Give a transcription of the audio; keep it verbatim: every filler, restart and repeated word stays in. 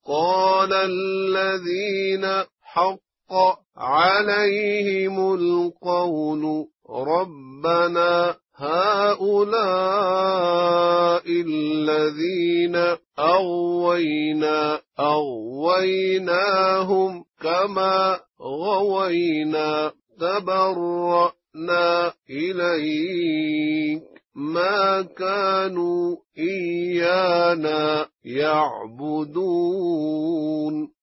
قال الذين حق عليهم القول ربنا هؤلاء الذين أغوينا أغويناهم كما غوينا تبرأنا إليك ما كانوا إيانا يعبدون